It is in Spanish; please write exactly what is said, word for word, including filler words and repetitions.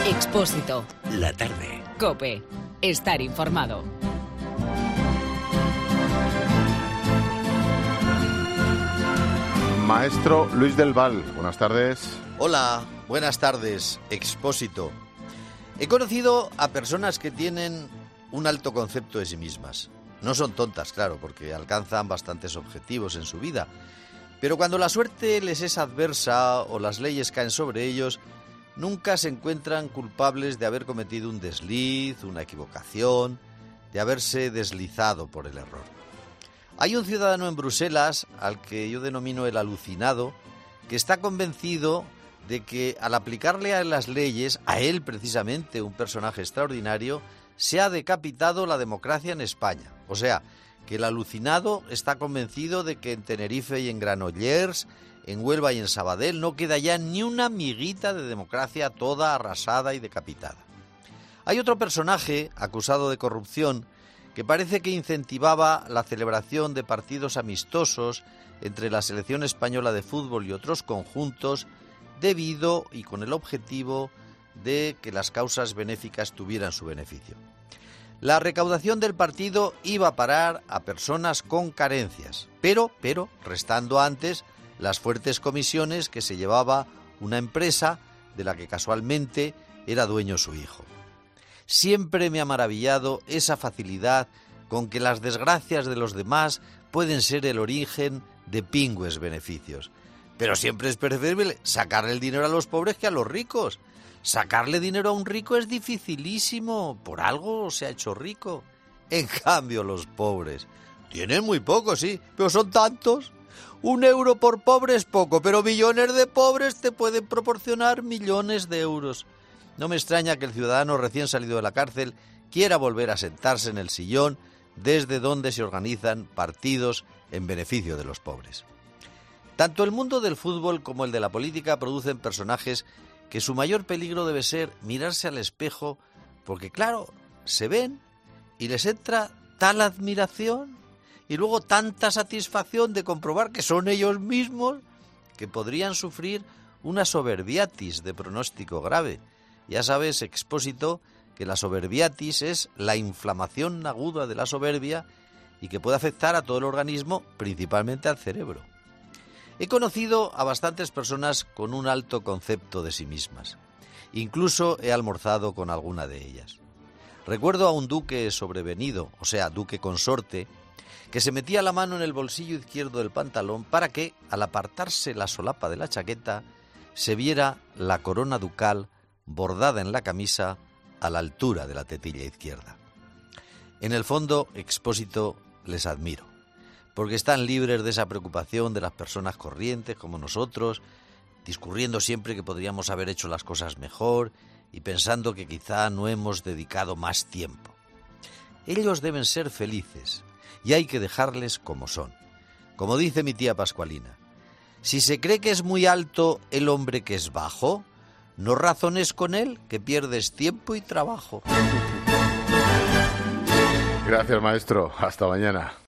Expósito. La tarde. COPE. Estar informado. Maestro Luis del Val, buenas tardes. Hola, buenas tardes, Expósito. He conocido a personas que tienen un alto concepto de sí mismas. No son tontas, claro, porque alcanzan bastantes objetivos en su vida. Pero cuando la suerte les es adversa o las leyes caen sobre ellos, nunca se encuentran culpables de haber cometido un desliz, una equivocación, de haberse deslizado por el error. Hay un ciudadano en Bruselas, al que yo denomino el alucinado, que está convencido de que al aplicarle a las leyes, a él precisamente, un personaje extraordinario, se ha decapitado la democracia en España. O sea, que el alucinado está convencido de que en Tenerife y en Granollers, en Huelva y en Sabadell no queda ya ni una miguita de democracia, toda arrasada y decapitada. Hay otro personaje acusado de corrupción que parece que incentivaba la celebración de partidos amistosos entre la selección española de fútbol y otros conjuntos debido y con el objetivo de que las causas benéficas tuvieran su beneficio. La recaudación del partido iba a parar a personas con carencias, pero, pero restando antes las fuertes comisiones que se llevaba una empresa de la que casualmente era dueño su hijo. Siempre me ha maravillado esa facilidad con que las desgracias de los demás pueden ser el origen de pingües beneficios. Pero siempre es preferible sacarle el dinero a los pobres que a los ricos. Sacarle dinero a un rico es dificilísimo, por algo se ha hecho rico. En cambio, los pobres tienen muy poco, sí, pero son tantos. Un euro por pobre es poco, pero millones de pobres te pueden proporcionar millones de euros. No me extraña que el ciudadano recién salido de la cárcel quiera volver a sentarse en el sillón desde donde se organizan partidos en beneficio de los pobres. Tanto el mundo del fútbol como el de la política producen personajes que su mayor peligro debe ser mirarse al espejo porque, claro, se ven y les entra tal admiración y luego tanta satisfacción de comprobar que son ellos mismos que podrían sufrir una soberbiatis de pronóstico grave. Ya sabes, Expósito, que la soberbiatis es la inflamación aguda de la soberbia y que puede afectar a todo el organismo, principalmente al cerebro. He conocido a bastantes personas con un alto concepto de sí mismas. Incluso he almorzado con alguna de ellas. Recuerdo a un duque sobrevenido, o sea, duque consorte, que se metía la mano en el bolsillo izquierdo del pantalón para que, al apartarse la solapa de la chaqueta, se viera la corona ducal bordada en la camisa a la altura de la tetilla izquierda. En el fondo, Expósito, les admiro, porque están libres de esa preocupación de las personas corrientes como nosotros, discurriendo siempre que podríamos haber hecho las cosas mejor y pensando que quizá no hemos dedicado más tiempo. Ellos deben ser felices y hay que dejarles como son. Como dice mi tía Pascualina, si se cree que es muy alto el hombre que es bajo, no razones con él, que pierdes tiempo y trabajo. Gracias, maestro. Hasta mañana.